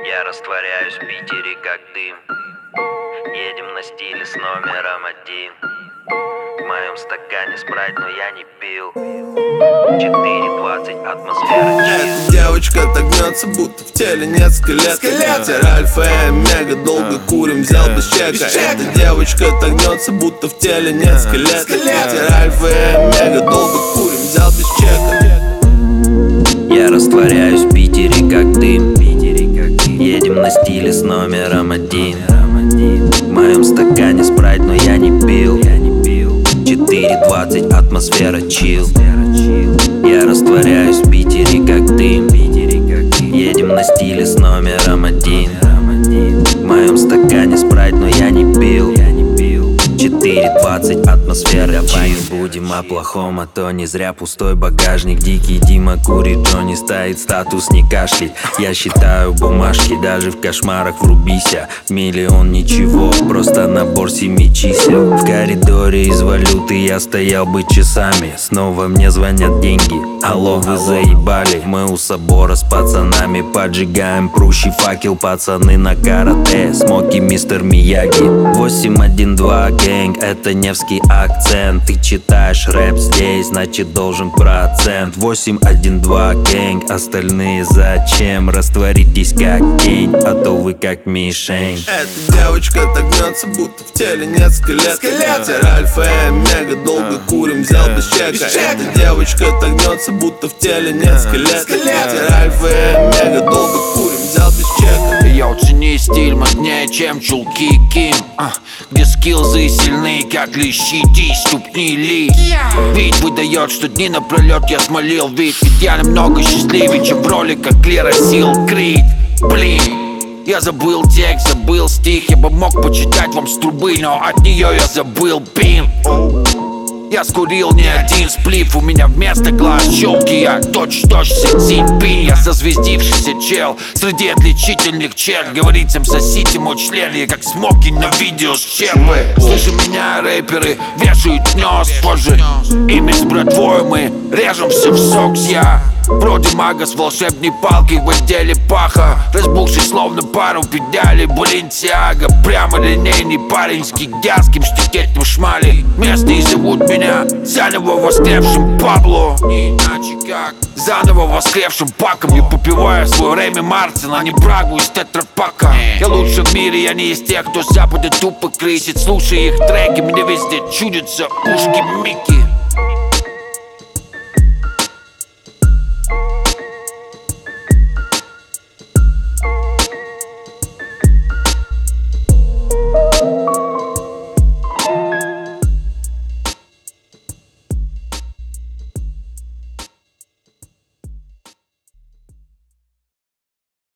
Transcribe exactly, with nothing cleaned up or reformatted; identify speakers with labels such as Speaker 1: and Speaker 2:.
Speaker 1: Я растворяюсь в Питере как дым. Едем на стиле с номером один. В моем стакане спрайт, но я не пил. четыре двадцать, атмосфера чил.
Speaker 2: Эта девочка так гнется, будто в теле нет скелета. Ветер альфа и омега, долго курим, взял без чека. Эта девочка так гнется, будто в теле нет скелета. Ветер альфа и омега, долго курим, взял без чека.
Speaker 1: Я растворяюсь в Питере как дым. Едем на стиле с номером один. В моем стакане спрайт, но я не пил. четыре двадцать, атмосфера чил. Я растворяюсь в Питере как дым. Едем на стиле с номером один. В моем стакане спрайт, но я не пил. четыре двадцать, атмосфера чил. Будем о плохом, а то не зря пустой багажник. Дикий Дима курит, Джонни ставит статус не кашлять. Я считаю бумажки, даже в кошмарах врубися. Миллион ничего, просто набор семи чисел. В коридоре из валюты я стоял бы часами. Снова мне звонят деньги, алло, вы заебали. Мы у собора с пацанами поджигаем прущий факел. Пацаны на карате, смоки мистер Мияги. восемь один два гэнг, это невский акцент. Ты читаешь рэп здесь, значит должен процент. Восемь один два гэнг, остальные зачем? Растворитесь как тень, а то вы как мишень.
Speaker 2: Эта девочка так гнется, будто в теле нет скелета. Ветер альфа и омега, долго курим, взял без чека. Эта девочка так гнется, будто в теле нет скелета. Ветер альфа и омега, долго курим, взял без чека.
Speaker 3: Я оцени стиль моднее, чем чулки Ким, а, где скиллзы сильные, как лещи, ди, ступни Ли. Вид выдает, что дни напролет я смолил. Вид идеально много счастливее, чем в роликах Клира Сил Крид. Блин, я забыл текст, забыл стих. Я бы мог почитать вам с трубы, но от нее я забыл пин. Я скурил не один сплив, у меня вместо глаз щелки. Я точь-точь Си Цзиньпинь. Я созвездившийся чел среди отличительных черт. Говорит всем сосите мой член, я как смокинг на видео с черпы. Слышу меня рэперы, вешают нос позже. Ими с братвой мы режем все в сокс. Я вроде мага с волшебной палкой в отделе паха, разбухший словно пару педалей Баленсиага. Прямо линейный парень с гигантским штикетным шмали. Местные зовут меня заново воскресшим Пабло, не иначе как заново воскресшим Паком. Я попиваю свой Рэми Мартин, а не брагу из тетрапака. Я лучше в мире, я не из тех, кто с запада тупо крысит. Слушай их треки, мне везде чудятся ушки Микки.